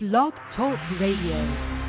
Blog Talk Radio.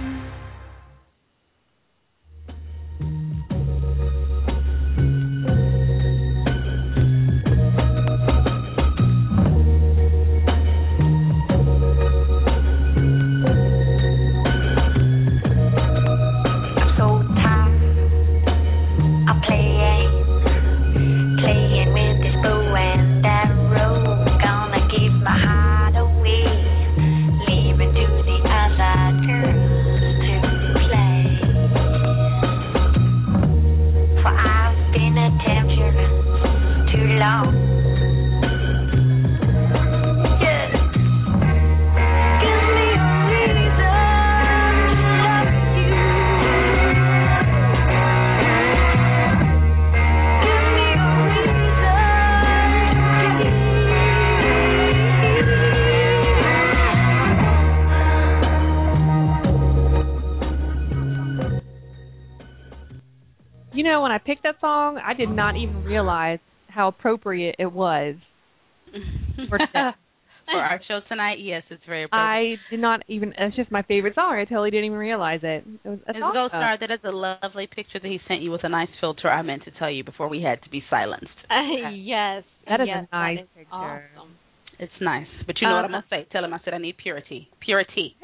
When I picked that song, I did not even realize how appropriate it was for our show tonight. Yes, it's very appropriate. I did not even, it's just my favorite song. I totally didn't even realize it. His Ghost Star, that is a lovely picture that he sent you with a nice filter. I meant to tell you before we had to be silenced. Yes. That is a nice picture. Awesome. It's nice. But you know what I'm going to say? Tell him I said I need purity. Purity.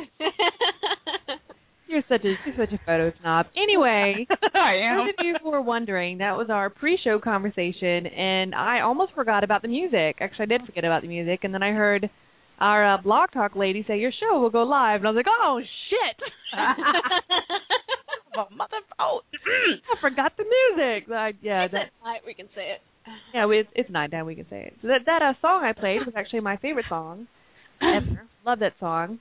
You're such a photo snob. Anyway, I am. those of you who were wondering, that was our pre-show conversation, and I almost forgot about the music. Actually, I did forget about the music, and then I heard our Blog Talk lady say, your show will go live, and I was like, oh, shit. I forgot the music. It's night, we can say it. Yeah, it's nighttime, we can say it. So that song I played was actually my favorite song ever. Love that song.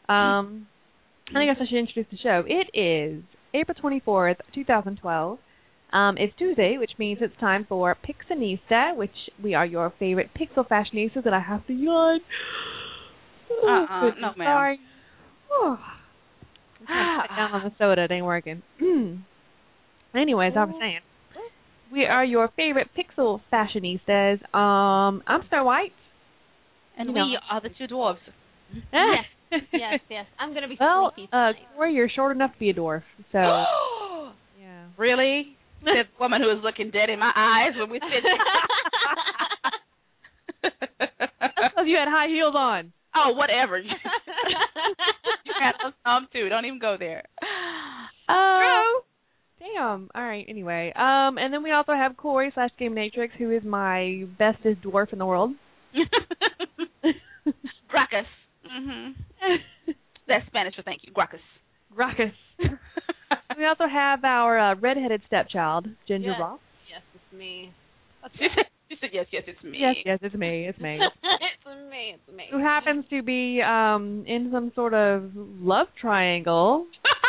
I guess I should introduce the show. It is April 24th, 2012. It's Tuesday, which means it's time for Pixinista, which we are your favorite pixel fashionistas, and I have to yawn. No, ma'am. Sorry. I'm trying to cut down on the soda. It ain't working. Anyways, I was saying, we are your favorite pixel fashionistas. I'm Snow White. And we are the two dwarves. Yes. Yes. I'm going to be sneaky tonight. Corey, you're short enough to be a dwarf. So, yeah. Really? That woman who is looking dead in my eyes when we sit That's because you had high heels on. Oh, whatever. You had some too. Don't even go there. Damn. All right. Anyway. And then we also have Corey / Game Matrix, who is my bestest dwarf in the world. Gracchus. Mm-hmm. That's Spanish for thank you. Gracchus. We also have our redheaded stepchild, Ginger Ross. Yes, it's me. She said, yes, it's me. Yes, it's me. It's me. Who happens to be in some sort of love triangle.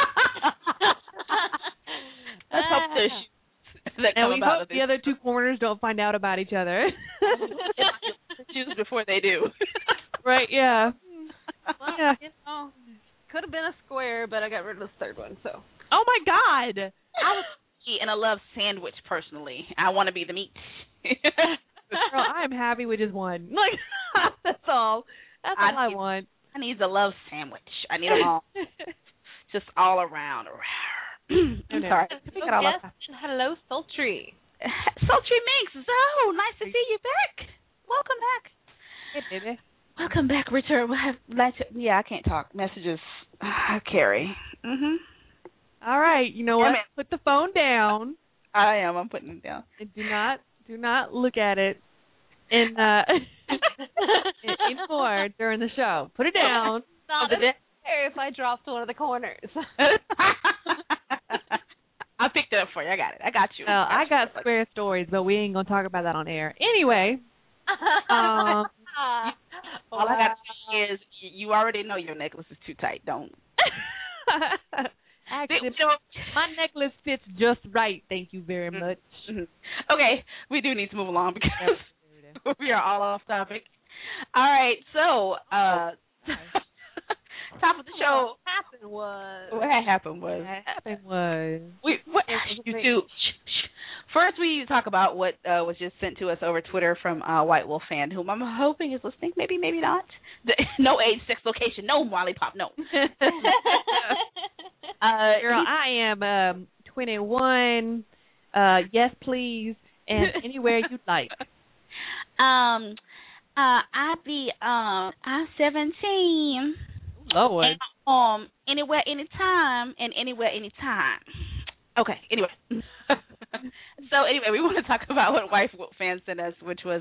Let's hope and we hope the other two corners don't find out about each other. Choose before they do. Right, yeah. Well, could have been a square, but I got rid of the third one, so. Oh, my God. I would eat in a love sandwich, personally. I want to be the meat. Girl, I'm happy with just one. Like, that's all. That's all I want. I need the love sandwich. I need them all. Just all around. I'm sorry. Hello, Sultry. Sultry Minx. So nice to see you back. Welcome back. Hey, baby. Welcome back, Richard. I can't talk. Messages. Carrie. Mm-hmm. All right. You know what? Put the phone down. I am. I'm putting it down. And do not look at it in more during the show. Put it down. Not fair if I drop to one of the corners. I picked it up for you. I got it. I got you. Well, I got square stories, but we ain't going to talk about that on air. Anyway. All I got to say is you already know your necklace is too tight. Don't. Actually, my necklace fits just right. Thank you very much. Mm-hmm. Okay, we do need to move along because we are all off topic. All right, so top of the show. What happened was you two. First, we need to talk about what was just sent to us over Twitter from White Wolf Fan, whom I'm hoping is listening. Maybe not. No age, sex, location, no lollipop, no. Girl, I am 21. Yes, please, and anywhere you'd like. I'm 17. Lord. And, anywhere, anytime, and anywhere, anytime. Okay. Anyway. So anyway, we want to talk about what wife fan sent us, which was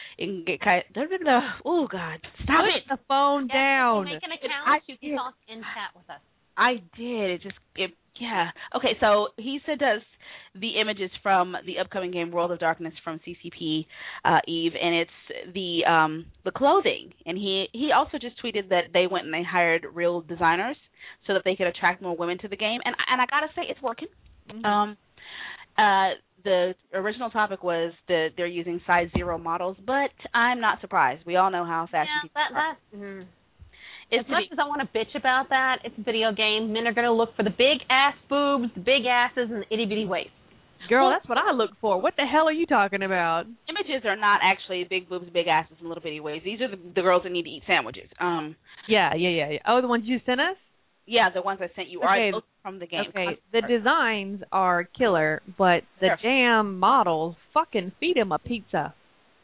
oh God, stop it! The phone down. If you make an account, you can talk in chat with us. I did. Yeah. Okay, so he sent us the images from the upcoming game World of Darkness from CCP Eve, and it's the clothing. And he also just tweeted that they went and they hired real designers so that they could attract more women to the game. And I gotta say, it's working. Mm-hmm. The original topic was that they're using size 0 models, but I'm not surprised. We all know how fashion people are. As much as I want to bitch about that, it's a video game. Men are going to look for the big ass boobs, the big asses, and the itty bitty waist. Girl, that's what I look for. What the hell are you talking about? Images are not actually big boobs, big asses, and little bitty waists. These are the girls that need to eat sandwiches. Yeah. Oh, the ones you sent us? Yeah, the ones I sent you are from the game. Okay, the designs are killer, but the damn models, fucking feed them a pizza.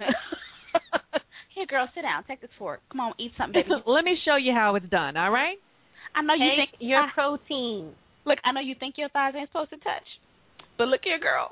Here, girl, sit down. Take this fork. Come on, eat something, baby. Let me show you how it's done, all right? I know you think your protein. Look, I know you think your thighs ain't supposed to touch, but look here, girl.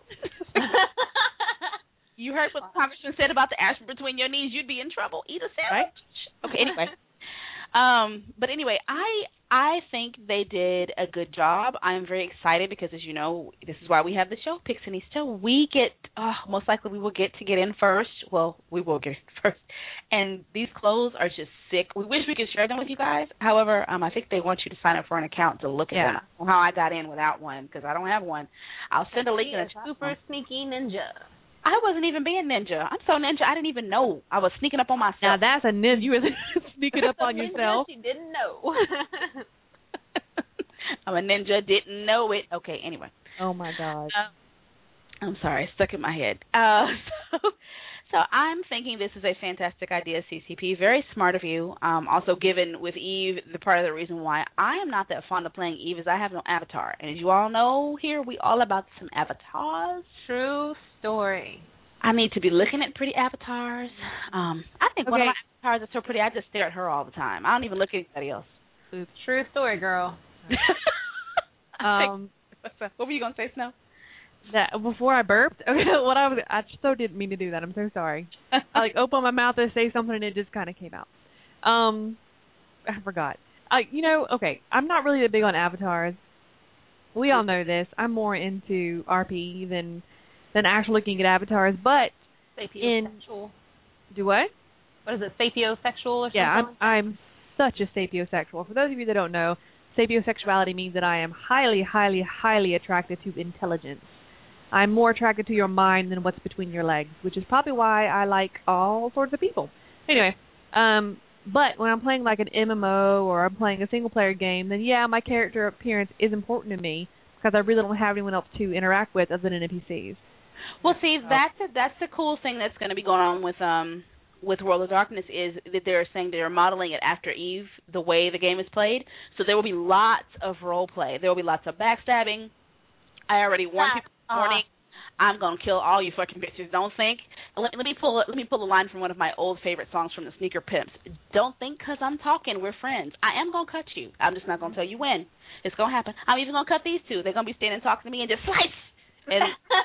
You heard what the congressman said about the aspirin between your knees. You'd be in trouble. Eat a sandwich. Right? Okay, anyway. But anyway, I think they did a good job. I'm very excited because, as you know, this is why we have the show, Picks and Easter. We get, most likely we will get in first. Well, we will get in first. And these clothes are just sick. We wish we could share them with you guys. However, I think they want you to sign up for an account to look at them. I don't know how I got in without one because I don't have one. I'll send a link in a super sneaky ninja. I wasn't even being ninja. I'm so ninja, I didn't even know I was sneaking up on myself. Now, that's a ninja. You were sneaking up on yourself. She didn't know. I'm a ninja, didn't know it. Okay, anyway. Oh, my God. I'm sorry, stuck in my head. So I'm thinking this is a fantastic idea, CCP. Very smart of you. Also, given with Eve, the part of the reason why I am not that fond of playing Eve is I have no avatar. And as you all know here, we all about some avatars. True story. I need to be looking at pretty avatars. I think one of my avatars is so pretty, I just stare at her all the time. I don't even look at anybody else. True story, girl. What were you going to say, Snow? That before I burped. Okay, I so didn't mean to do that. I'm so sorry. I opened my mouth to say something and it just kind of came out. I forgot. Okay, I'm not really that big on avatars. We all know this. I'm more into RP than actually looking at avatars, but sapiosexual. Do what? What is it? Sapiosexual or something? Yeah, I'm such a sapiosexual. For those of you that don't know, sapiosexuality means that I am highly, highly, highly attracted to intelligence. I'm more attracted to your mind than what's between your legs, which is probably why I like all sorts of people. Anyway, but when I'm playing like an MMO or I'm playing a single-player game, then yeah, my character appearance is important to me because I really don't have anyone else to interact with other than NPCs. Well, see, that's the cool thing that's going to be going on with World of Darkness is that they're saying they're modeling it after Eve, the way the game is played. So there will be lots of role play. There will be lots of backstabbing. I already warned people this morning. I'm gonna kill all you fucking bitches. Don't think. Let me pull a line from one of my old favorite songs from the Sneaker Pimps. Don't think 'cause I'm talking we're friends. I am gonna cut you. I'm just not gonna tell you when. It's gonna happen. I'm even gonna cut these two. They're gonna be standing talking to me and just slice. And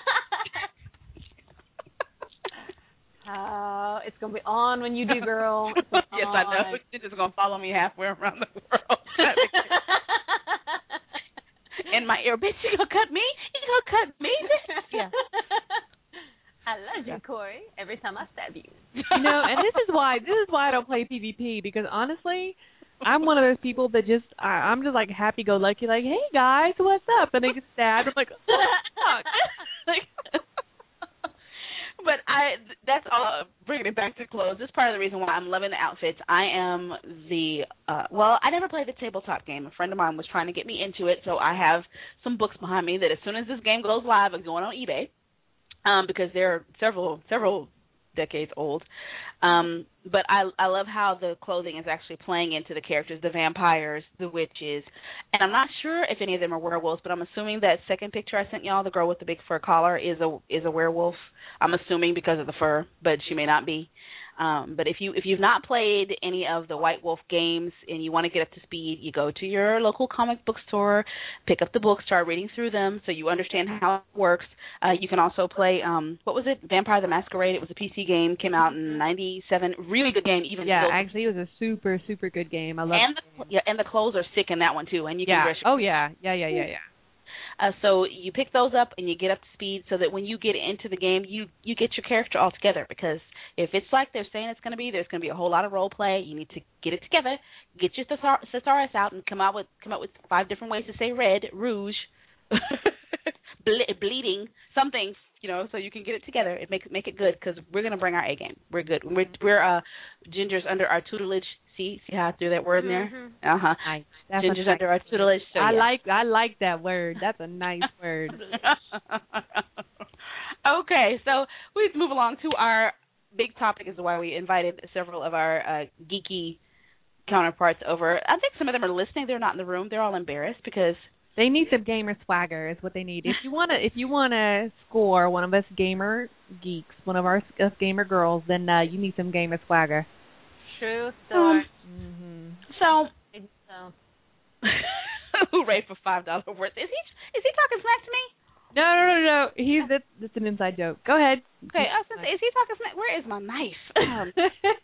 it's gonna be on when you do, girl. Yes, I know. You're just gonna follow me halfway around the world. In my ear, bitch, you gonna cut me? You gonna cut me? Yeah. I love you, Corey. Every time I stab you. And this is why I don't play PvP, because honestly, I'm one of those people that I'm just like happy-go-lucky, like, hey guys, what's up? And they get stabbed. I'm like, oh, fuck. But that's all, bringing it back to clothes. This is part of the reason why I'm loving the outfits. I am I never played the tabletop game. A friend of mine was trying to get me into it, so I have some books behind me that as soon as this game goes live, I'm going on eBay, because there are several decades old. But I love how the clothing is actually playing into the characters, the vampires, the witches, and I'm not sure if any of them are werewolves, but I'm assuming that second picture I sent y'all, the girl with the big fur collar, is a werewolf. I'm assuming because of the fur, but she may not be. But if you've not played any of the White Wolf games and you want to get up to speed, you go to your local comic book store, pick up the books, start reading through them so you understand how it works. You can also play what was it? Vampire the Masquerade. It was a PC game, came out in '97. Really good game. Actually, it was a super good game. I love it. And the clothes are sick in that one too. And you can dress. Yeah. So you pick those up and you get up to speed so that when you get into the game, you get your character all together. Because if it's like they're saying it's going to be, there's going to be a whole lot of role play. You need to get it together, get your thesaurus out, and come up with 5 different ways to say red, rouge, bleeding, something, so you can get it together and make it good. Because we're going to bring our A game. We're good. We're Ginger's under our tutelage. See how I threw that word in there? Nice. Ginger's under our tutelage. So I like that word. That's a nice word. Okay, so we move along to our big topic, is why we invited several of our geeky counterparts over. I think some of them are listening. They're not in the room. They're all embarrassed because they need some gamer swagger is what they need. If you wanna score one of us gamer geeks, one of us gamer girls, then you need some gamer swagger. True story. So hooray for $5 worth. Is he talking smack to me? No. That's an inside joke. Go ahead. Okay, is he talking smack? Where is my knife?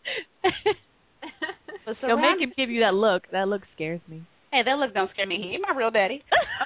Don't make him give you that look. That look scares me. Hey, that look don't scare me. He ain't my real daddy.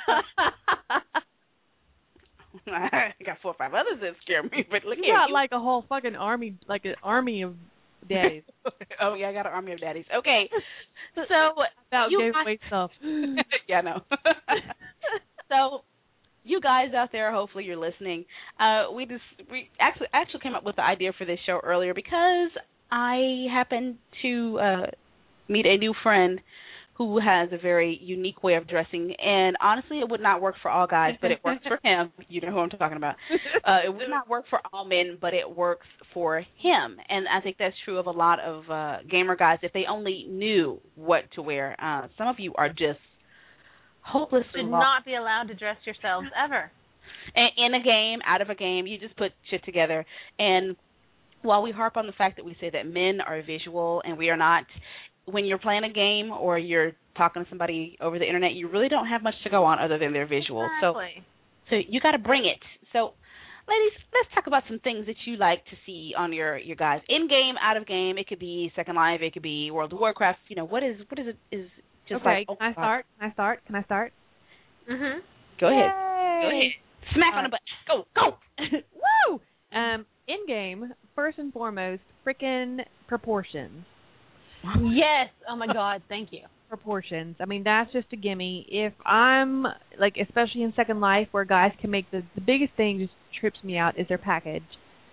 I got 4 or 5 others that scare me, but look here. You got like a whole fucking army, like an army of daddies. Oh yeah, I got an army of daddies. Okay, so about giveaway stuff. Yeah, I know. So you guys out there, hopefully you're listening. We actually came up with the idea for this show earlier because I happened to meet a new friend who has a very unique way of dressing, and honestly, it would not work for all guys, but it works for him. You know who I'm talking about. It would not work for all men, but it works for him, and I think that's true of a lot of gamer guys if they only knew what to wear. Some of you are just hopelessly should not be allowed to dress yourselves ever. In a game, out of a game, you just put shit together, and while we harp on the fact that we say that men are visual and we are not, when you're playing a game or you're talking to somebody over the internet, you really don't have much to go on other than their visual. Exactly. So you got to bring it. So, ladies, let's talk about some things that you like to see on your guys in game, out of game. It could be Second Life, it could be World of Warcraft. What is it? Is just okay? Like, Can I start? Mhm. Go ahead. Go ahead. Smack on the button. Go. Woo! In game, first and foremost, frickin' proportions. Yes. Oh my God. Thank you. Proportions. I mean, that's just a gimme. If I'm like, especially in Second Life, where guys can make the biggest thing just trips me out is their package.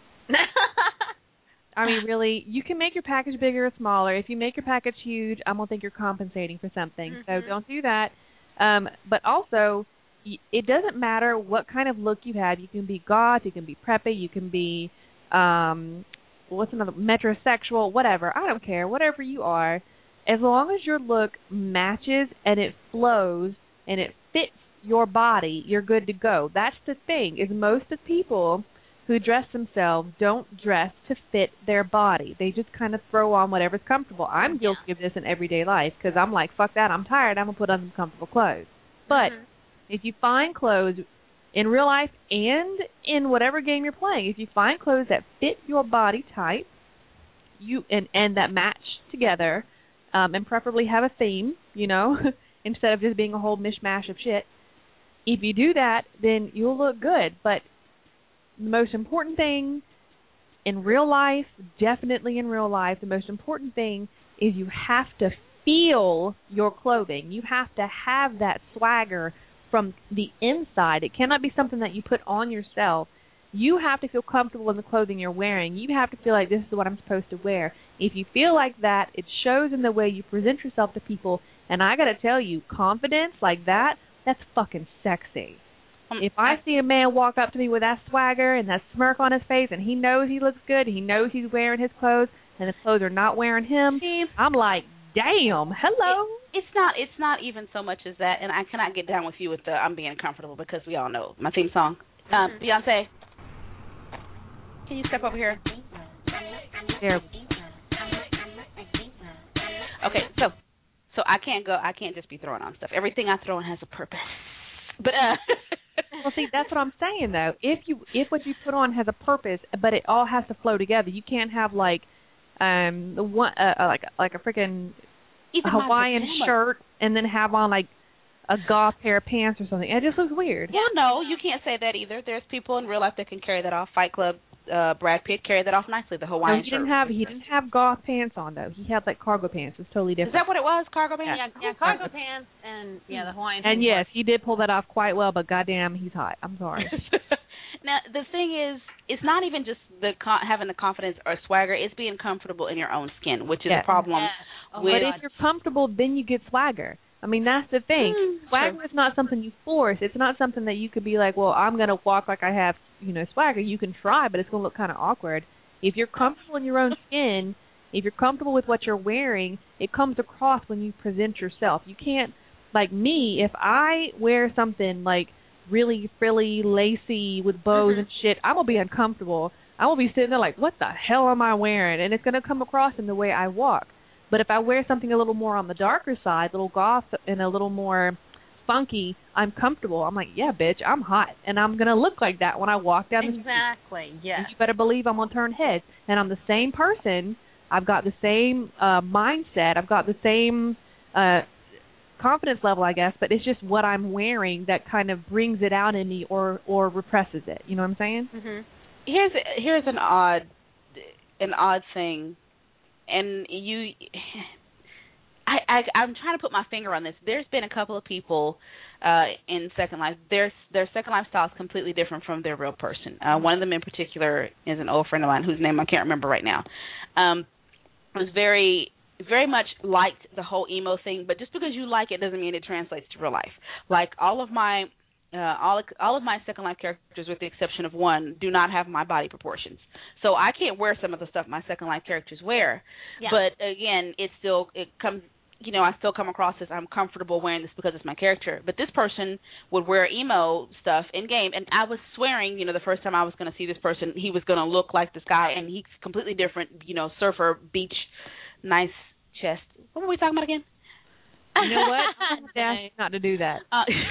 I mean, really, you can make your package bigger or smaller. If you make your package huge, I'm gonna think you're compensating for something. So don't do that. But also, it doesn't matter what kind of look you have. You can be goth, you can be preppy, you can be what's another, metrosexual, whatever. I don't care, whatever you are, as long as your look matches and it flows and it fits your body, you're good to go. That's the thing, is most of the people who dress themselves don't dress to fit their body. They just kind of throw on whatever's comfortable. I'm guilty of this in everyday life because I'm like, fuck that, I'm tired, I'm going to put on some comfortable clothes. But if you find clothes in real life and in whatever game you're playing, if you find clothes that fit your body type, and that match together, and preferably have a theme, instead of just being a whole mishmash of shit, if you do that, then you'll look good. But the most important thing in real life, definitely in real life, the most important thing is you have to feel your clothing. You have to have that swagger from the inside. It cannot be something that you put on yourself. You have to feel comfortable in the clothing you're wearing. You have to feel like this is what I'm supposed to wear. If you feel like that, it shows in the way you present yourself to people. And I got to tell you, confidence like that, that's fucking sexy. If I see a man walk up to me with that swagger and that smirk on his face, and he knows he looks good, he knows he's wearing his clothes, and his clothes are not wearing him, I'm like, damn, hello. It's not even so much as that, and I cannot get down with you with the I'm being comfortable because we all know my theme song. Beyonce, can you step over here? There. Okay, so I can't just be throwing on stuff. Everything I throw in has a purpose. But well, see, that's what I'm saying though. If what you put on has a purpose, but it all has to flow together. You can't have like like a freaking Hawaiian shirt and then have on like a goth pair of pants or something. It just looks weird. Well, no, you can't say that either. There's people in real life that can carry that off. Fight Club, Brad Pitt carried that off nicely. The Hawaiian shirt. He didn't have goth pants on though. He had like cargo pants. It's totally different. Is that what it was? Cargo pants? Yeah, cargo pants and the Hawaiian. And yes, he did pull that off quite well. But goddamn, he's hot. I'm sorry. Now the thing is, it's not even just having the confidence or swagger. It's being comfortable in your own skin, which is a problem. Yes. But if you're comfortable, then you get swagger. I mean, that's the thing. Swagger is not something you force. It's not something that you could be like, well, I'm going to walk like I have, swagger. You can try, but it's going to look kind of awkward. If you're comfortable in your own skin, if you're comfortable with what you're wearing, it comes across when you present yourself. You can't, like me, if I wear something like really frilly, lacy with bows and shit, I'm going to be uncomfortable. I'm going to be sitting there like, what the hell am I wearing? And it's going to come across in the way I walk. But if I wear something a little more on the darker side, a little goth and a little more funky, I'm comfortable. I'm like, yeah, bitch, I'm hot. And I'm going to look like that when I walk down the street. Exactly, yes. And you better believe I'm going to turn heads. And I'm the same person. I've got the same mindset. I've got the same confidence level, I guess, but it's just what I'm wearing that kind of brings it out in me or represses it. You know what I'm saying? Mm-hmm. Here's an odd thing. And I'm trying to put my finger on this. There's been a couple of people in Second Life. Their Second Life style is completely different from their real person. One of them in particular is an old friend of mine whose name I can't remember right now. Was very, very much liked the whole emo thing, but just because you like it doesn't mean it translates to real life. Like all of my Second Life characters, with the exception of one, do not have my body proportions. So I can't wear some of the stuff my Second Life characters wear. Yeah. But again, I still come across as I'm comfortable wearing this because it's my character. But this person would wear emo stuff in game, and I was swearing, the first time I was going to see this person, he was going to look like this guy, and he's completely different. Surfer, beach, nice chest. What were we talking about again? You know what? I'm going to ask you not to do that.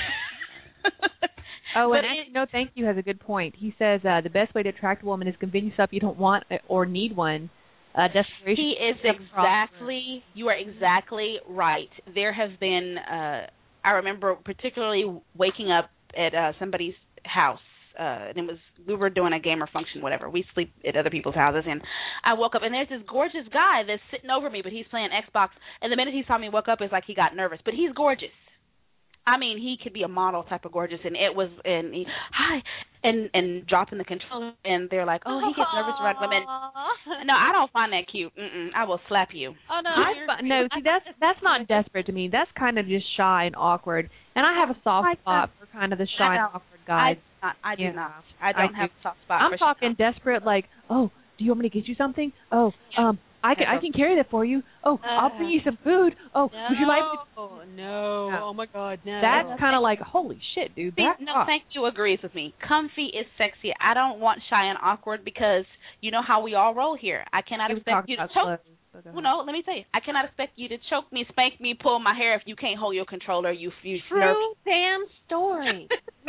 Thank you has a good point. He says the best way to attract a woman is convince yourself you don't want or need one. Desperation. You are exactly right. There have been, I remember particularly waking up at somebody's house. And we were doing a gamer function, whatever. We sleep at other people's houses, and I woke up, and there's this gorgeous guy that's sitting over me, but he's playing Xbox, and the minute he saw me wake up, it's like he got nervous. But he's gorgeous. I mean, he could be a model type of gorgeous, and hi, and dropping the controller, and they're like, oh, he gets nervous around women. No, I don't find that cute. I will slap you. Oh no, see, that's not desperate to me. That's kind of just shy and awkward. And I have a soft spot for kind of the shy and awkward guys. I do not. I don't have a soft spot. I'm talking desperate, like, oh, do you want me to get you something? Oh, I can carry that for you. Oh, I'll bring you some food. Oh, no. Would you like me to? Oh, no. Oh, my God, no. That's kind of like, holy shit, dude. Thank you agrees with me. Comfy is sexy. I don't want shy and awkward because you know how we all roll here. I cannot expect you to choke. Well, no, let me tell you. I cannot expect you to choke me, spank me, pull my hair if you can't hold your controller. True damn story.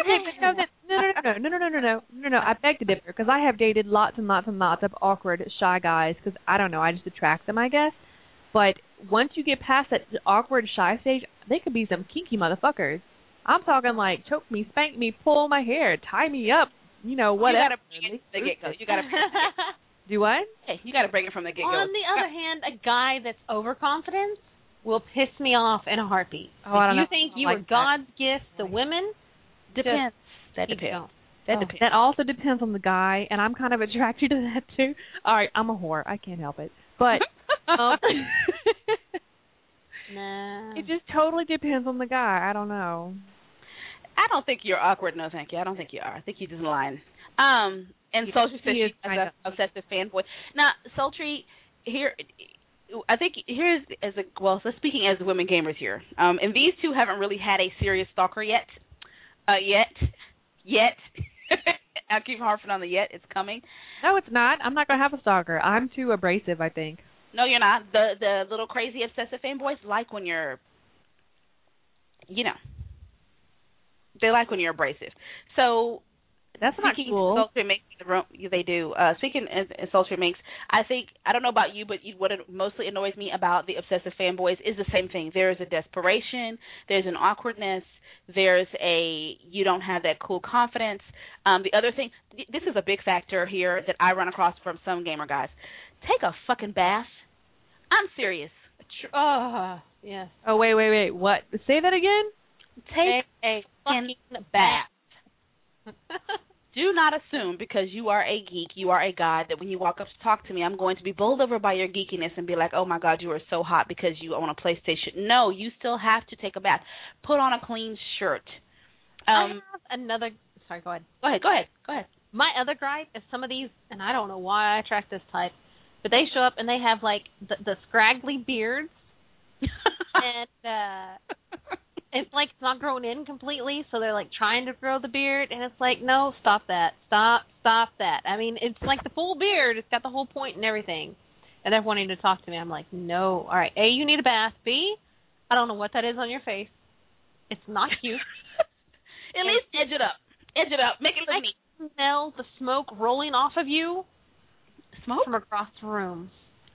No. I beg to differ because I have dated lots and lots and lots of awkward, shy guys because, I don't know, I just attract them, I guess. But once you get past that awkward, shy stage, they could be some kinky motherfuckers. I'm talking like choke me, spank me, pull my hair, tie me up, whatever. You got to bring it from the get-go. You got to Do what? Hey, you got to bring it from the get-go. On the other hand, a guy that's overconfident will piss me off in a heartbeat. Oh, if you think you are God's gift to women, depends. That depends. That also depends on the guy, and I'm kind of attracted to that too. All right, I'm a whore. I can't help it. But no. It just totally depends on the guy. I don't know. I don't think you're awkward. No, thank you. I don't think you are. I think you're just lying. And Sultry says she's an obsessive fanboy. Now, Sultry, here, I think here's speaking as women gamers here, and these two haven't really had a serious stalker yet. Yet. I keep harping on the yet. It's coming. No, it's not. I'm not going to have a stalker. I'm too abrasive, I think. No, you're not. The little crazy obsessive fanboys like when you're, they like when you're abrasive. So that's not cool. Sultry makes they do. Speaking as Sultry makes, I don't know about you, but what mostly annoys me about the obsessive fanboys is the same thing. There is a desperation. There's an awkwardness. There's you don't have that cool confidence. The other thing, this is a big factor here that I run across from some gamer guys. Take a fucking bath. I'm serious. Oh, yes. Oh, wait. What? Say that again? Take a fucking bath. Do not assume because you are a geek, you are a god, that when you walk up to talk to me, I'm going to be bowled over by your geekiness and be like, oh, my God, you are so hot because you own a PlayStation. No, you still have to take a bath. Put on a clean shirt. I have another – sorry, go ahead. Go ahead. My other gripe is some of these, and I don't know why I attract this type, but they show up and they have, like, the scraggly beards, and it's like it's not grown in completely, so they're, like, trying to grow the beard, and it's like, no, stop that. Stop that. I mean, it's like the full beard. It's got the whole point and everything. And they're wanting to talk to me. I'm like, no. All right, A, you need a bath. B, I don't know what that is on your face. It's not cute. At least edge it up. Make it look neat. I can smell the smoke rolling off of you. Smoke? From across the room.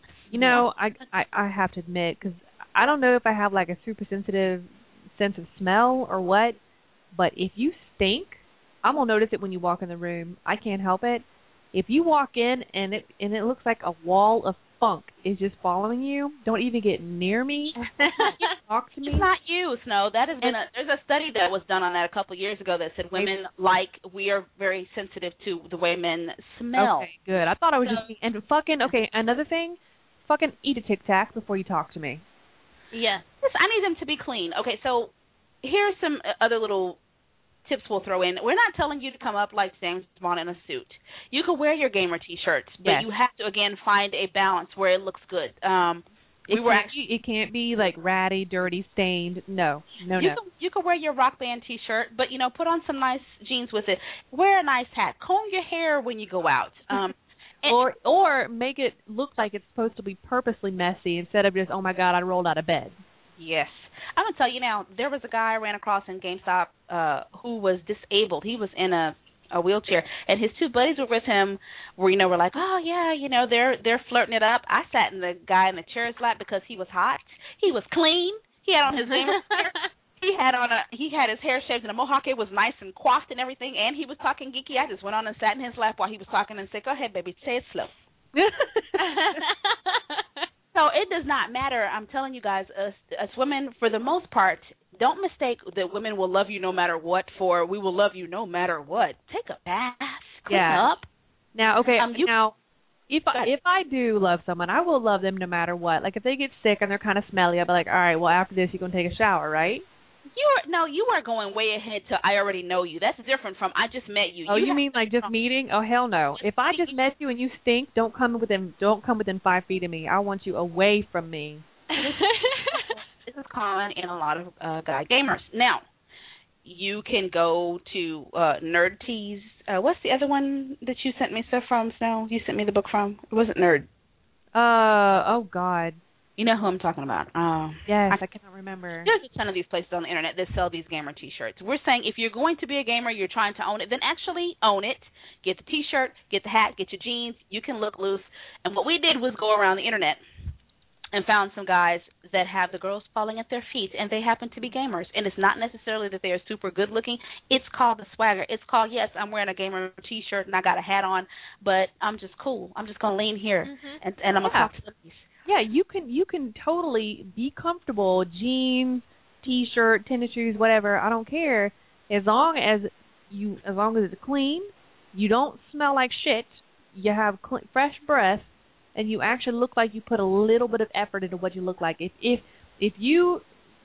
I have to admit, because I don't know if I have, like, a super sensitive sense of smell or what, but if you stink, I'm going to notice it when you walk in the room. I can't help it. If you walk in and it looks like a wall of funk is just following you, don't even get near me. Talk to me. It's not you, Snow. That has been there's a study that was done on that a couple of years ago that said women we are very sensitive to the way men smell. Okay, good. I thought I was just and fucking another thing, fucking eat a Tic Tac before you talk to me. Yes. I need them to be clean. Okay, so here's some other little tips we'll throw in. We're not telling you to come up like James Bond in a suit. You can wear your gamer T-shirts, but you have to, again, find a balance where it looks good. It can't be like ratty, dirty, stained. No. You can wear your Rock Band T-shirt, but, put on some nice jeans with it. Wear a nice hat. Comb your hair when you go out. Or make it look like it's supposed to be purposely messy instead of just, oh, my God, I rolled out of bed. Yes. I'm going to tell you now, there was a guy I ran across in GameStop who was disabled. He was in a wheelchair, and his two buddies were with him were like, oh, yeah, they're flirting it up. I sat in the guy in the chair's lap because he was hot. He was clean. He had on his gamer shirt. He had his hair shaved and a mohawk. It was nice and coiffed and everything, and he was talking geeky. I just went on and sat in his lap while he was talking and said, go ahead, baby, say it slow. So it does not matter. I'm telling you guys, us women, for the most part, don't mistake that women will love you no matter what for we will love you no matter what. Take a bath, clean up. Now, okay, if I do love someone, I will love them no matter what. Like, if they get sick and they're kind of smelly, I'll be like, all right, well, after this, you're going to take a shower, right? You are going way ahead to I already know you. That's different from I just met you. Oh, you mean like just meeting? Oh, hell no. If I just met you and you stink, don't come within 5 feet of me. I want you away from me. This is common in a lot of guy gamers. Now, you can go to Nerd Tees. What's the other one that you sent me stuff from, Snow? You sent me the book from? It wasn't Nerd. Oh, God. You know who I'm talking about. Yes, I cannot remember. There's a ton of these places on the internet that sell these gamer T-shirts. We're saying if you're going to be a gamer, you're trying to own it, then actually own it. Get the T-shirt, get the hat, get your jeans. You can look loose. And what we did was go around the internet and found some guys that have the girls falling at their feet, and they happen to be gamers. And it's not necessarily that they are super good looking. It's called the swagger. It's called, yes, I'm wearing a gamer T-shirt and I got a hat on, but I'm just cool. I'm just going to lean here and I'm going to talk to them. Yeah, you can totally be comfortable, jeans, T-shirt, tennis shoes, whatever. I don't care, as long as it's clean, you don't smell like shit, you have fresh breath, and you actually look like you put a little bit of effort into what you look like. If you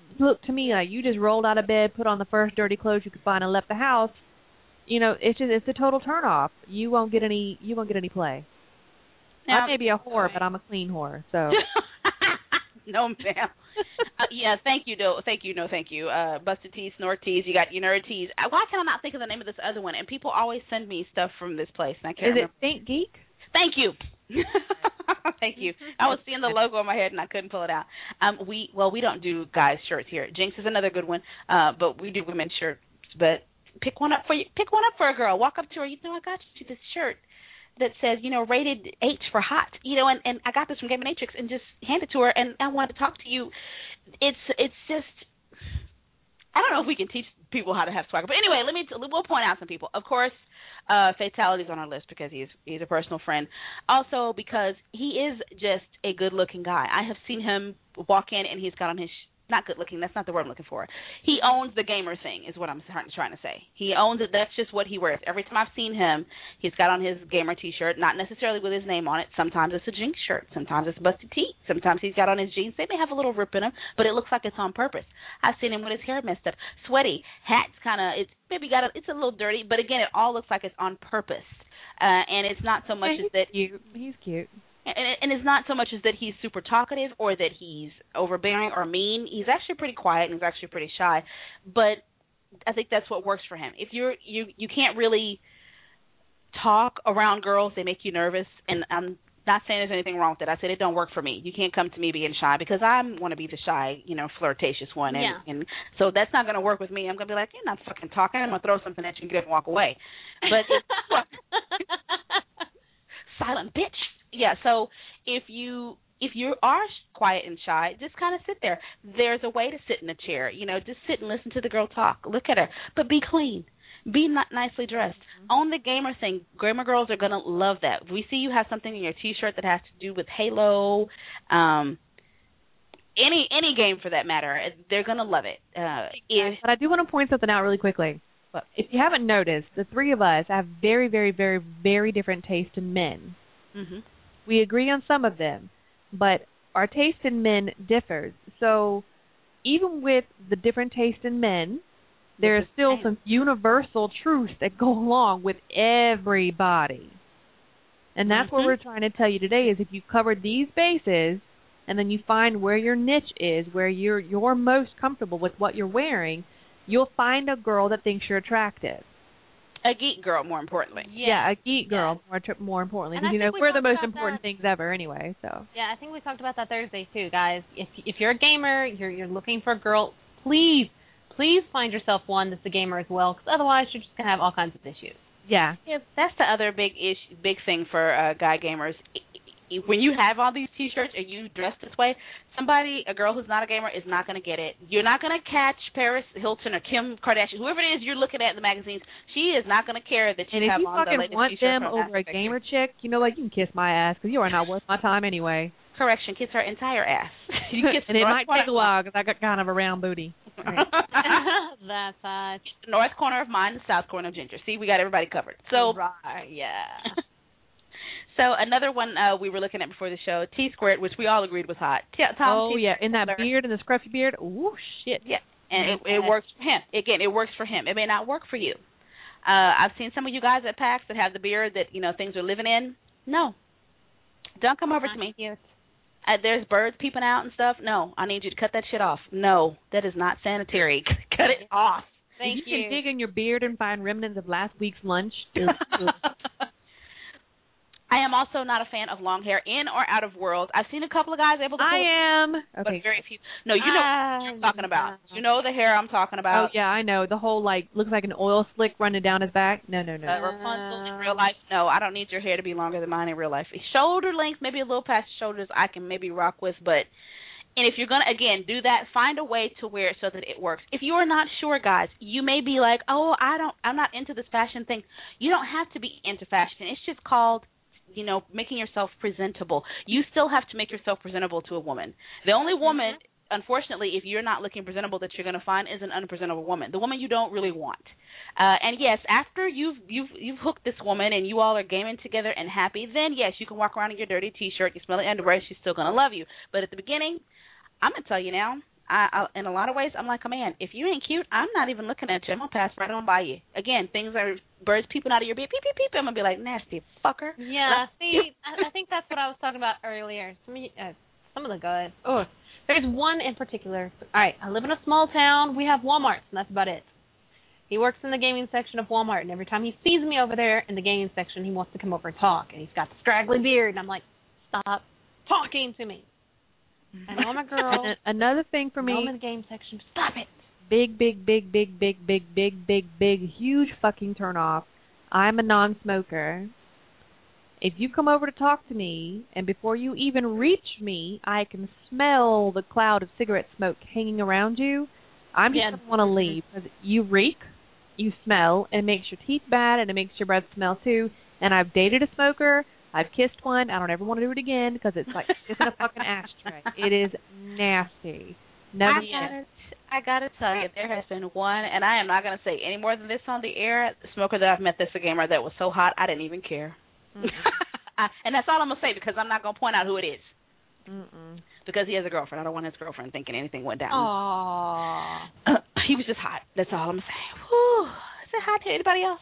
look to me like you just rolled out of bed, put on the first dirty clothes you could find, and left the house, it's a total turnoff. You won't get any play. Now, I may be a whore, but I'm a clean whore. So. No, ma'am. Yeah, thank you. No, thank you. Busted Tees, Snort Tees. You got your Nerd Tees. Why can I not think of the name of this other one? And people always send me stuff from this place. And I can't remember. Is it Think Geek? Thank you. Thank you. I was seeing the logo in my head and I couldn't pull it out. We don't do guys' shirts here. Jinx is another good one, but we do women's shirts. But pick one up for a girl. Walk up to her. I got you this shirt that says, rated H for hot, and I got this from Game Matrix, and just hand it to her, and I wanted to talk to you. It's just, I don't know if we can teach people how to have swagger, but anyway, we'll point out some people. Of course, Fatality's on our list because he's a personal friend. Also because he is just a good-looking guy. I have seen him walk in, and he's got on his not good looking. That's not the word I'm looking for. He owns the gamer thing is what I'm trying to say. He owns it. That's just what he wears. Every time I've seen him, he's got on his gamer T-shirt, not necessarily with his name on it. Sometimes it's a Jinx shirt. Sometimes it's a Busted Tee. Sometimes he's got on his jeans. They may have a little rip in them, but it looks like it's on purpose. I've seen him with his hair messed up, sweaty, hat's kind of, it's a little dirty, but again, it all looks like it's on purpose. And it's not so much as that he's cute. And it's not so much as that he's super talkative or that he's overbearing or mean. He's actually pretty quiet and he's actually pretty shy. But I think that's what works for him. If you can't really talk around girls, they make you nervous. And I'm not saying there's anything wrong with it. I said it don't work for me. You can't come to me being shy because I want to be the shy, flirtatious one. And so that's not going to work with me. I'm going to be like, you're not fucking talking. I'm going to throw something at you and get up and walk away. But silent bitch. Yeah, so if you are quiet and shy, just kind of sit there. There's a way to sit in a chair. Just sit and listen to the girl talk. Look at her. But be clean. Be nicely dressed. Mm-hmm. Own the gamer thing. Gamer girls are going to love that. If we see you have something in your T-shirt that has to do with Halo, any game for that matter, they're going to love it. But I do want to point something out really quickly. If you haven't noticed, the three of us have very, very, very, very different taste in men. Mm-hmm. We agree on some of them, but our taste in men differs. So even with the different taste in men, there is still some universal truths that go along with everybody. And that's what we're trying to tell you today is if you covered these bases and then you find where your niche is, where you're most comfortable with what you're wearing, you'll find a girl that thinks you're attractive. A geek girl, more importantly. Yeah, a geek girl, more importantly. Because, we're the most important things ever anyway. So. Yeah, I think we talked about that Thursday, too, guys. If you're a gamer, you're looking for a girl, please find yourself one that's a gamer as well, because otherwise you're just going to have all kinds of issues. Yeah. That's the other big thing for guy gamers. When you have all these T-shirts and you dress this way, a girl who's not a gamer is not going to get it. You're not going to catch Paris Hilton or Kim Kardashian, whoever it is you're looking at in the magazines. She is not going to care that you have on the latest T-shirt. And if you fucking want them over a gamer chick, you can kiss my ass because you are not worth my time anyway. Correction, kiss her entire ass. You kiss and it might take a while because I got kind of a round booty. That's the north corner of mine, the south corner of Ginger. See, we got everybody covered. So, right, yeah. So another one we were looking at before the show, T-Squared, which we all agreed was hot. Tom in that beard and the scruffy beard. Ooh, shit. Yeah, and it works for him. Again, it works for him. It may not work for you. I've seen some of you guys at PAX that have the beard that, things are living in. No. Don't come over to me. Cute. There's birds peeping out and stuff. No, I need you to cut that shit off. No, that is not sanitary. Cut it off. Thank you. You can dig in your beard and find remnants of last week's lunch. I am also not a fan of long hair in or out of world. I've seen a couple of guys able to pull I am. But Okay. very few. No, you know what I'm talking about. You know the hair I'm talking about. Oh, yeah, I know. The whole, looks like an oil slick running down his back. No. Rapunzel in real life. No, I don't need your hair to be longer than mine in real life. Shoulder length, maybe a little past the shoulders, I can maybe rock with, but... And if you're going to, again, do that, find a way to wear it so that it works. If you are not sure, guys, you may be like, oh, I'm not into this fashion thing. You don't have to be into fashion. It's just called... making yourself presentable. You still have to make yourself presentable to a woman. The only woman, unfortunately, if you're not looking presentable that you're going to find is an unpresentable woman, the woman you don't really want. And yes, after you've hooked this woman and you all are gaming together and happy, then yes, you can walk around in your dirty T-shirt, you smell the underwear, she's still going to love you. But at the beginning, I'm going to tell you now, I in a lot of ways, I'm like a man. If you ain't cute, I'm not even looking at you. I'm gonna pass right on by you. Again, things are birds peeping out of your beak, peep, peep, peep. I'm gonna be like, nasty fucker. Yeah, see, I think that's what I was talking about earlier. Some of the guys. Oh, there's one in particular. All right, I live in a small town. We have Walmarts, and that's about it. He works in the gaming section of Walmart, and every time he sees me over there in the gaming section, he wants to come over and talk. And he's got the straggly beard, and I'm like, stop talking to me. I know I'm a girl. Another thing for me. I'm in the game section. Stop it. Big, huge fucking turn off. I'm a non-smoker. If you come over to talk to me, and before you even reach me, I can smell the cloud of cigarette smoke hanging around you, I'm just going to want to leave. Because you reek, you smell, and it makes your teeth bad, and it makes your breath smell too. And I've dated a smoker. I've kissed one. I don't ever want to do it again because it's like kissing a fucking ashtray. It is nasty. Never. I gotta tell you, there has been one, and I am not gonna say any more than this on the air. The smoker that I've met, that's a gamer that was so hot I didn't even care. And that's all I'm gonna say because I'm not gonna point out who it is. Because he has a girlfriend. I don't want his girlfriend thinking anything went down. Aww. He was just hot. That's all I'm saying. Whew. Is it hot to anybody else?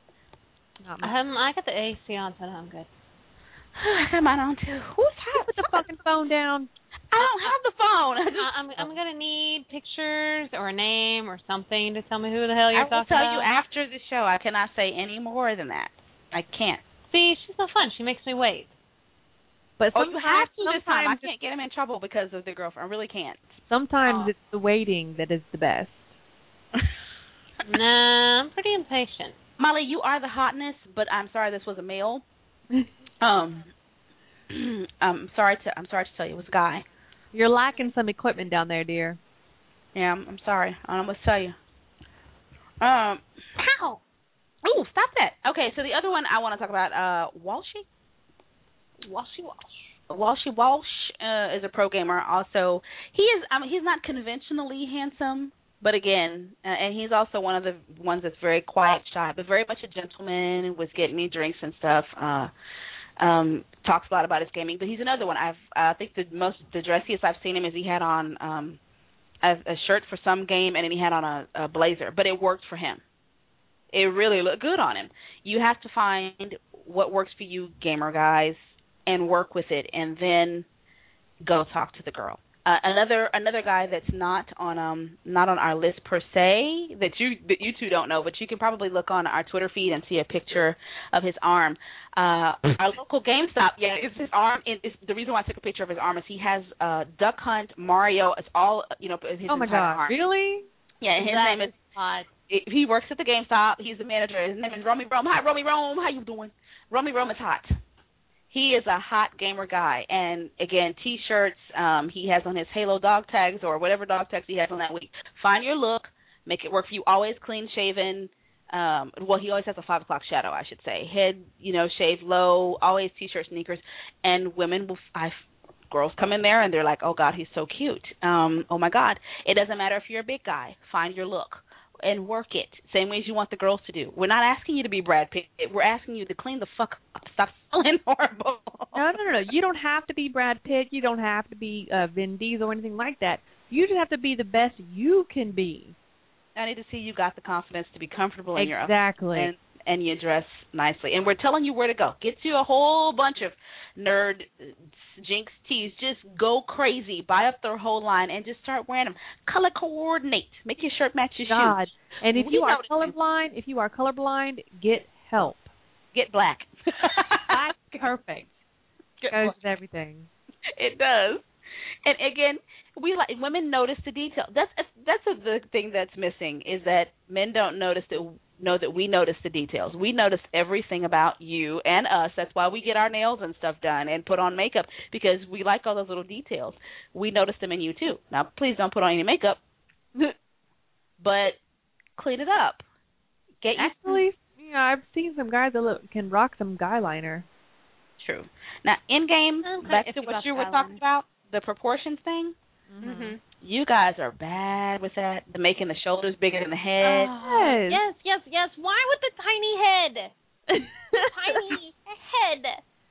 I got the AC on, so I'm good. I got mine on too. Who's hot? Put the fucking phone down. I don't have the phone. I'm gonna need pictures or a name or something to tell me who the hell you're talking about. I will tell you after the show. I cannot say any more than that. I can't. See, she's so fun. She makes me wait. But you have to this time. I can't get him in trouble because of the girlfriend. I really can't. Sometimes it's the waiting that is the best. Nah, I'm pretty impatient. Molly, you are the hotness, but I'm sorry this was a male. I'm sorry to tell you it was a guy. You're lacking some equipment down there, dear. Yeah, I'm sorry. I don't know what to tell you. Ow! Ooh, stop that. Okay, so the other one I want to talk about, Walshy Walsh is a pro gamer. Also, he's not conventionally handsome, but again, and he's also one of the ones that's very quiet, shy, but very much a gentleman. Was getting me drinks and stuff. Talks a lot about his gaming, but he's another one. I think the dressiest I've seen him is he had on a shirt for some game, and then he had on a blazer, but it worked for him. It really looked good on him. You have to find what works for you, gamer guys, and work with it, and then go talk to the girl. Another guy that's not on our list per se that you two don't know, but you can probably look on our Twitter feed and see a picture of his arm. Our local GameStop, it's his arm. It's the reason why I took a picture of his arm is he has Duck Hunt, Mario. It's all his oh my entire God, arm. Really? Yeah, his name is. He works at the GameStop. He's the manager. His name is Romy Rome. Hi, Romy Rome. How you doing? Romy Rome is hot. He is a hot gamer guy. And, again, T-shirts, he has on his Halo dog tags or whatever dog tags he has on that week. Find your look. Make it work for you. Always clean-shaven. Well, he always has a 5 o'clock shadow, I should say. Head, shaved low. Always T-shirt, sneakers. And women girls come in there and they're like, oh, God, he's so cute. Oh, my God. It doesn't matter if you're a big guy. Find your look. And work it, same way as you want the girls to do. We're not asking you to be Brad Pitt. We're asking you to clean the fuck up. Stop feeling horrible. No. You don't have to be Brad Pitt. You don't have to be Vin Diesel or anything like that. You just have to be the best you can be. I need to see you got the confidence to be comfortable in your own. Exactly. And you dress nicely. And we're telling you where to go. Get you a whole bunch of nerd Jinx tees. Just go crazy. Buy up their whole line and just start wearing them. Color coordinate. Make your shirt match your shoes. And if you are colorblind, get help. Get black. Black's perfect. Goes with everything. It does. And again, women notice the detail. That's the thing that's missing is that men don't know that we notice the details. We notice everything about you and us. That's why we get our nails and stuff done and put on makeup because we like all those little details. We notice them in you too. Now, please don't put on any makeup, but clean it up. I've seen some guys that can rock some guy liner. True. Now, in game, back to what you were talking about, the proportions thing. Mm-hmm. You guys are bad with that. The making the shoulders bigger than the head. Yes. Why with the tiny head? Tiny head.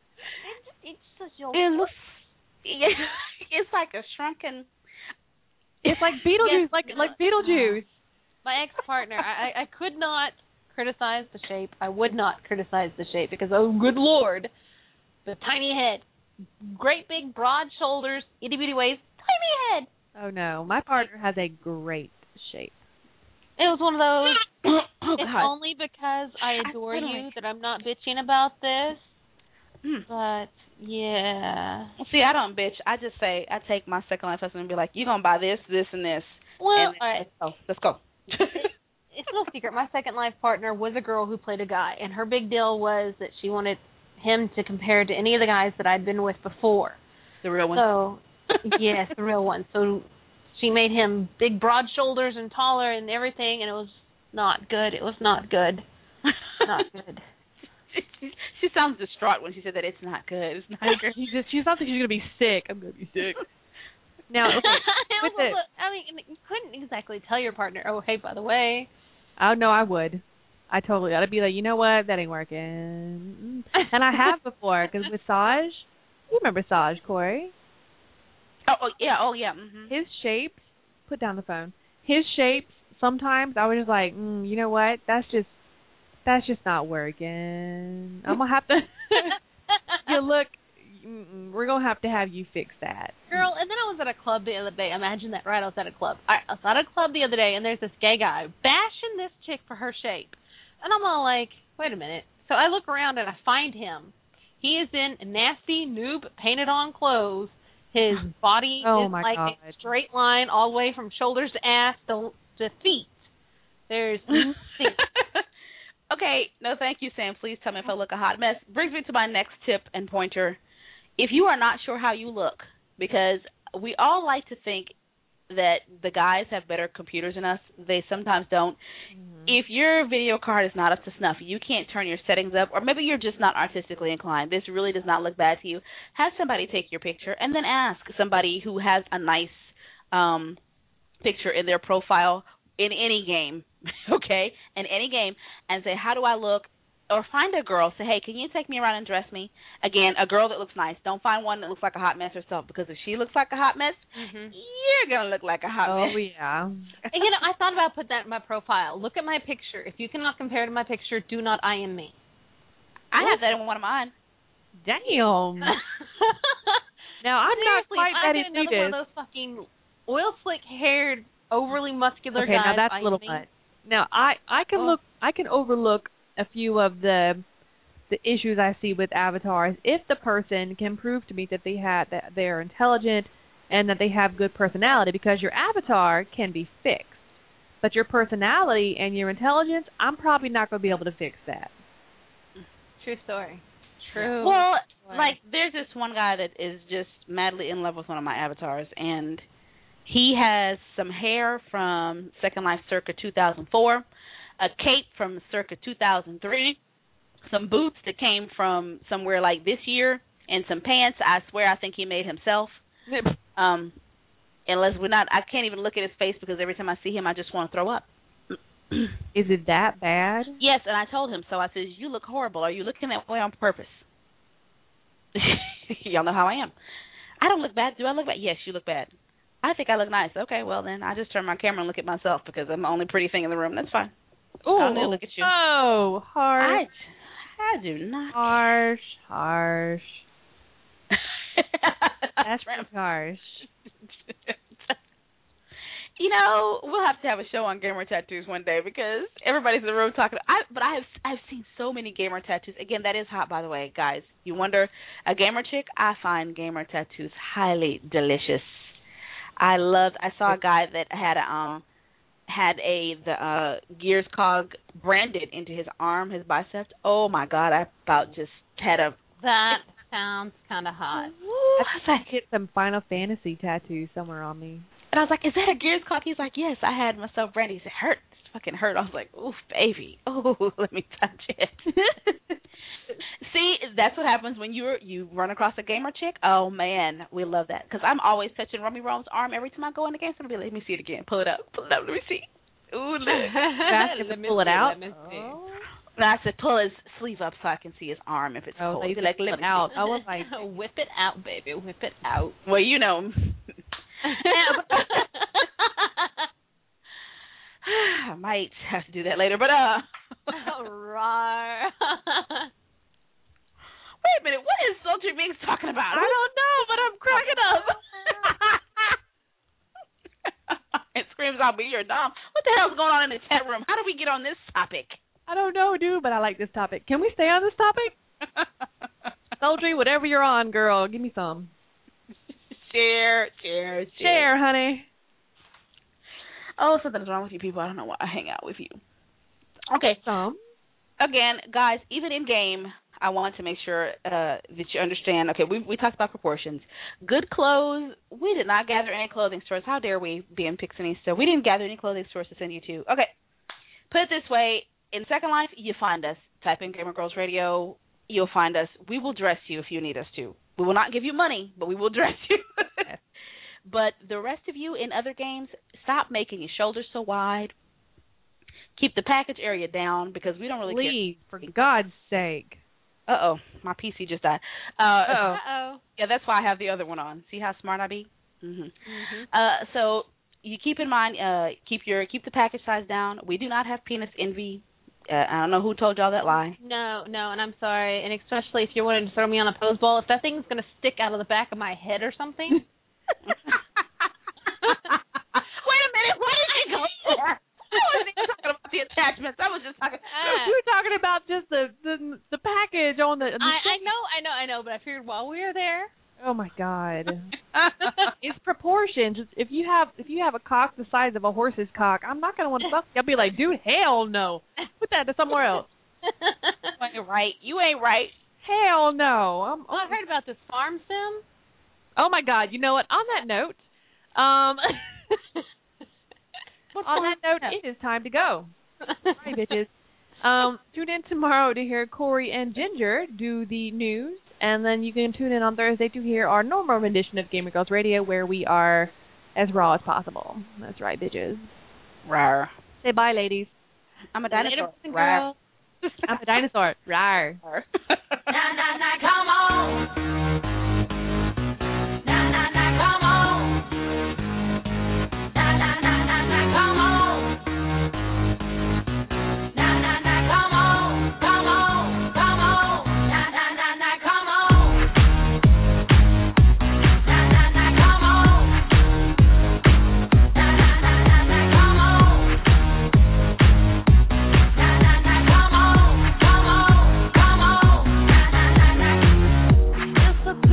It's so. It looks. It's like a shrunken. It's like Beetlejuice, like Beetlejuice. My ex-partner, I could not criticize the shape. I would not criticize the shape because, oh, good Lord, the tiny head, great big broad shoulders, itty-bitty waist, tiny head. Oh, no. My partner has a great shape. It was one of those, Oh, it's God. only because I adore you that I'm not bitching about this. But, yeah. See, I don't bitch. I just say, I take my second life husband and be like, you're going to buy this, this, and this. Well, And let's go. It's no secret. My second life partner was a girl who played a guy, and her big deal was that she wanted him to compare to any of the guys that I'd been with before. The real one. So, yes, the real one. So she made him big, broad shoulders and taller and everything, and it was not good. It was not good. Not good. She sounds distraught when she said that it's not good. It's not good. She sounds like she's going to be sick. I'm going to be sick. Now, okay, I mean, you couldn't exactly tell your partner, oh, hey, by the way. Oh, no, I would. I totally ought to be like, you know what? That ain't working. And I have before, because with Saj, you remember Saj, Corey? Oh, yeah. Mm-hmm. His shapes, put down the phone. His shapes, sometimes I was just like, you know what? That's just not working. I'm going to have to, look, we're going to have you fix that. Girl, and then I was at a club the other day. Imagine that, right? I was at a club. I was at a club the other day, and there's this gay guy bashing this chick for her shape. And I'm all like, wait a minute. So I look around, and I find him. He is in nasty, noob, painted-on clothes. His body is like God. a straight line all the way from shoulders to ass to feet. There's nothing. Okay, no thank you, Sam. Please tell me if I look a hot mess. Brings me to my next tip and pointer. If you are not sure how you look, because we all like to think that the guys have better computers than us. They sometimes don't. Mm-hmm. If your video card is not up to snuff, you can't turn your settings up, or maybe you're just not artistically inclined. This really does not look bad to you. Have somebody take your picture, and then ask somebody who has a nice picture in their profile in any game, okay, in any game, and say, how do I look? Or find a girl, say, hey, can you take me around and dress me? Again, a girl that looks nice. Don't find one that looks like a hot mess herself, because if she looks like a hot mess, you're going to look like a hot mess. Oh, yeah. And, I thought about putting that in my profile. Look at my picture. If you cannot compare to my picture, do not IM me. I have that in one of mine. Damn. Now, I'm not quite ready to do this. One of those fucking oil slick haired, overly muscular guys. Okay, now that's a little much. Now, I can overlook a few of the issues I see with avatars if the person can prove to me that they're intelligent and that they have good personality, because your avatar can be fixed. But your personality and your intelligence, I'm probably not going to be able to fix that. True story. True. Well, like, there's this one guy that is just madly in love with one of my avatars, and he has some hair from Second Life circa 2004, a cape from circa 2003, some boots that came from somewhere like this year, and some pants. I swear I think he made himself. Unless I can't even look at his face, because every time I see him, I just want to throw up. Is it that bad? Yes, and I told him so. I said, you look horrible. Are you looking that way on purpose? Y'all know how I am. I don't look bad. Do I look bad? Yes, you look bad. I think I look nice. Okay, well, then I just turn my camera and look at myself, because I'm the only pretty thing in the room. That's fine. Oh, look at you. Oh, harsh. I do not. Harsh. That's pretty harsh. You know, we'll have to have a show on gamer tattoos one day, because everybody's in the room talking. But I've seen so many gamer tattoos. Again, that is hot, by the way, guys. You wonder, a gamer chick? I find gamer tattoos highly delicious. I saw a guy that had the Gears cog branded into his arm, his biceps. Oh my God! I about just had a. That sounds kind of hot. I should get some Final Fantasy tattoos somewhere on me. And I was like, is that a Gears cog? He's like, yes, I had myself branded. He said, hurt. It fucking hurt. I was like, oof, baby. Oh, let me touch it. See, that's what happens when you run across a gamer chick. Oh, man, we love that. Because I'm always touching Rummy Rome's arm every time I go in the game. So I'm going to be like, let me see it again. Pull it up. Let me see. Ooh, look. Let me pull it out. Oh. And I said, pull his sleeve up so I can see his arm if it's cold. So like, let me out. I was like, whip it out, baby. Whip it out. Well, you know. I might have to do that later, but Rawr. Wait a minute, what is Sultry Mix talking about? I don't know, but I'm cracking up. It screams out, "Be your Dom." What the hell's going on in the chat room? How do we get on this topic? I don't know, dude, but I like this topic. Can we stay on this topic? Sultry, whatever you're on, girl, give me some. Share. Share, honey. Oh, something's wrong with you people. I don't know why I hang out with you. Okay. Some. Again, guys, even in game, I want to make sure that you understand. Okay, we talked about proportions. Good clothes. We did not gather any clothing stores. How dare we be in Pixinista? We didn't gather any clothing stores to send you to. Okay. Put it this way. In Second Life, you find us. Type in Gamer Girls Radio. You'll find us. We will dress you if you need us to. We will not give you money, but we will dress you. But the rest of you in other games, stop making your shoulders so wide. Keep the package area down because we don't really care. Please, for God's sake. Uh-oh, my PC just died. Uh-oh. Yeah, that's why I have the other one on. See how smart I be? So you keep in mind, keep the package size down. We do not have penis envy. I don't know who told y'all that lie. No, and I'm sorry, and especially if you're wanting to throw me on a pose ball, if that thing's going to stick out of the back of my head or something. Wait a minute, why did you go there? I wasn't even talking about the attachments. I was just talking. We were talking about just the package on the. I know, but I figured while we were there. Oh my God! It's proportions. If you have a cock the size of a horse's cock, I'm not gonna want to. I'll be like, dude, hell no. Put that to somewhere else. You ain't right. Hell no. I heard about this farm sim. Oh my God! You know what? On that note, it is time to go. Sorry, bitches. Tune in tomorrow to hear Corey and Ginger do the news, and then you can tune in on Thursday to hear our normal rendition of Gamer Girls Radio, where we are as raw as possible. That's right, bitches. Rawr. Say bye, ladies. I'm a dinosaur. Rawr. I'm a dinosaur. Rawr. Come on. It's a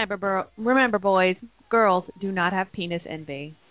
remember, boys, girls do not have penis envy.